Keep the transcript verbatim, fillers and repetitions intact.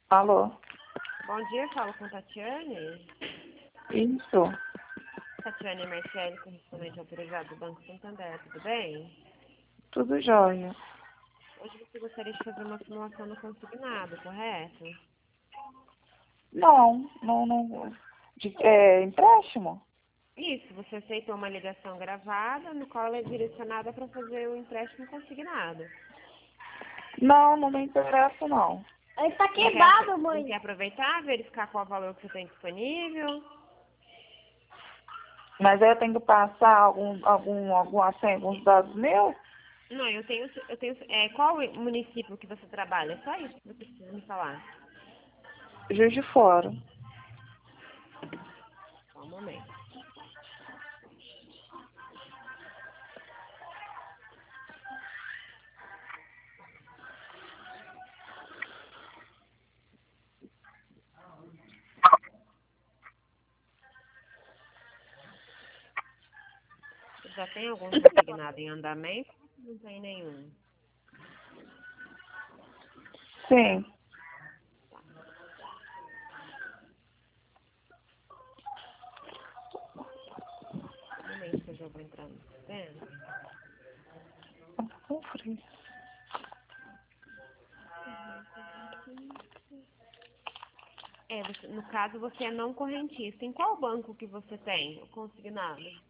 Alô? Bom dia, falo com Tatiane. Isso. Tatiane Marcelli, correspondente autorizado do Banco Santander, tudo bem? Tudo jóia. Hoje você gostaria de fazer uma simulação no consignado, correto? Não, não, não. De, é, empréstimo? Isso, você aceitou uma ligação gravada, no qual ela é direcionada para fazer o empréstimo consignado. Não, não me interessa, não. Ele tá Não quer, quebrado, não mãe. quer aproveitar, verificar qual valor que você tem disponível? Mas aí eu tenho que passar algum, algum, algum, assim, alguns dados meus? Não, eu tenho, eu tenho, é, qual município que você trabalha? É só isso que você precisa me falar. Juiz de Fora. Só um momento. Você já tem algum consignado em andamento ou não tem nenhum? Sim. Um momento que eu já vou entrar no sistema. Com frio. É, você- no caso você é não correntista. Em qual banco que você tem o consignado?